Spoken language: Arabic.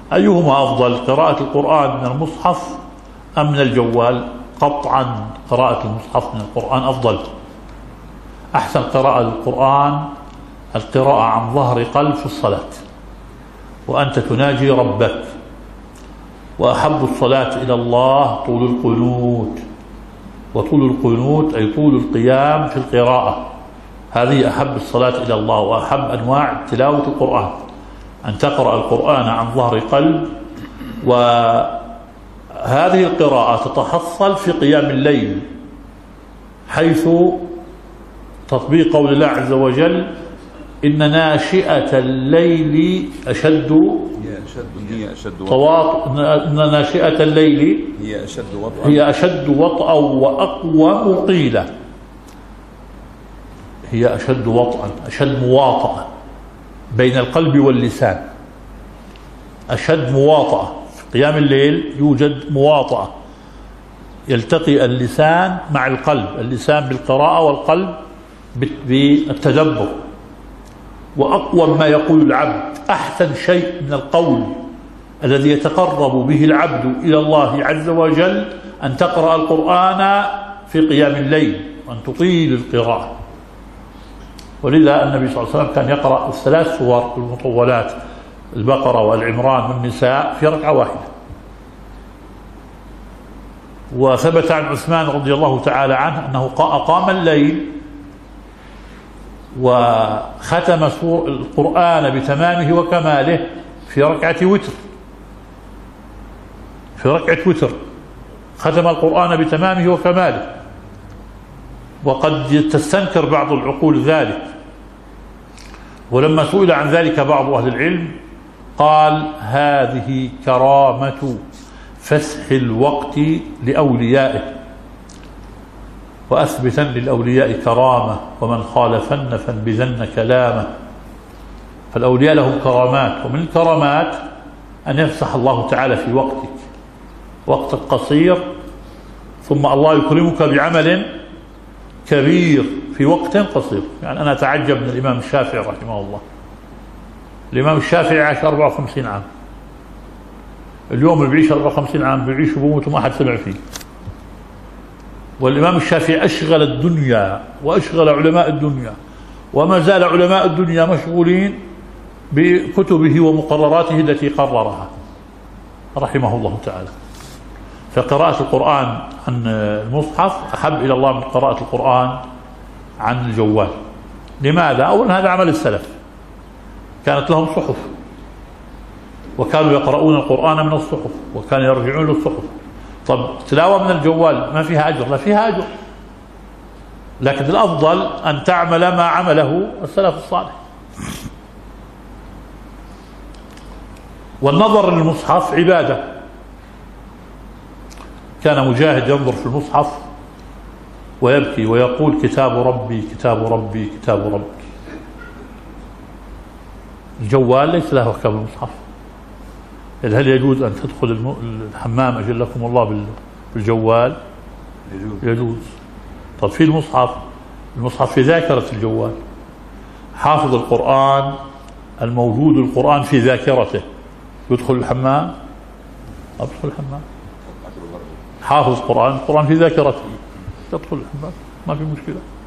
أيهما أفضل، قراءة القرآن من المصحف أم من الجوال؟ قطعا قراءة المصحف من القرآن أفضل. أحسن قراءة للقرآن القراءة عن ظهر قلب في الصلاة وأنت تناجي ربك. وأحب الصلاة إلى الله طول القنوت، وطول القنوت أي طول القيام في القراءة، هذه أحب الصلاة إلى الله وأحب أنواع تلاوة القرآن، أن تقرأ القرآن عن ظهر قلب. وهذه القراءة تتحصل في قيام الليل، حيث تطبيق قول الله عز وجل: إن ناشئة الليل إن ناشئة الليل هي أشد وطئا وأقوم قيلا. هي أشد وطئا، أشد مواطأة بين القلب واللسان، أشد مواطأة. في قيام الليل يوجد مواطأة، يلتقي اللسان مع القلب، اللسان بالقراءة والقلب بالتدبر. وأقوى ما يقول العبد، أحسن شيء من القول الذي يتقرب به العبد إلى الله عز وجل أن تقرأ القرآن في قيام الليل وأن تطيل القراءة. ولذا النبي صلى الله عليه وسلم كان يقرأ الثلاث سور المطولات، البقرة والعمران والنساء، في ركعة واحدة. وثبت عن عثمان رضي الله تعالى عنه أنه أقام الليل وختم القرآن بتمامه وكماله في ركعة وتر، في ركعة وتر ختم القرآن بتمامه وكماله. وقد تستنكر بعض العقول ذلك، ولما سئل عن ذلك بعض أهل العلم قال: هذه كرامة فسح الوقت لأوليائه، وأثبتا للأولياء كرامة، ومن خالفن فانبذن كلامه. فالأولياء لهم كرامات، ومن الكرامات أن يفسح الله تعالى في وقتك قصير، ثم الله يكرمك بعمل كبير في وقت قصير. يعني أنا أتعجب من الإمام الشافعي رحمه الله. الإمام الشافعي عاش 54 عام، اليوم اللي بيعيش 54 عام بيعيش وبيموت وما حد سمع فيه. والإمام الشافعي أشغل الدنيا وأشغل علماء الدنيا، وما زال علماء الدنيا مشغولين بكتبه ومقرراته التي قررها رحمه الله تعالى. فقراءة القرآن عن المصحف أحب إلى الله من قراءة القرآن عن الجوال. لماذا؟ أولا هذا عمل السلف، كانت لهم صحف وكانوا يقرؤون القرآن من الصحف وكانوا يرجعون للصحف. طب تلاوة من الجوال ما فيها أجر؟ لا فيها أجر، لكن الأفضل أن تعمل ما عمله السلف الصالح. والنظر للمصحف عبادة، كان مجاهد ينظر في المصحف ويبكي ويقول: كتاب ربي كتاب ربي كتاب ربي. الجوال ليس له أحكام المصحف. هل يجوز أن تدخل الحمام أجلكم الله بالجوال؟ يجوز. طب في المصحف في ذاكرة الجوال. حافظ القرآن الموجود القرآن في ذاكرته يدخل الحمام؟ أدخل الحمام. حافظ القرآن في ذاكرته يدخل الحمام، ما في مشكلة.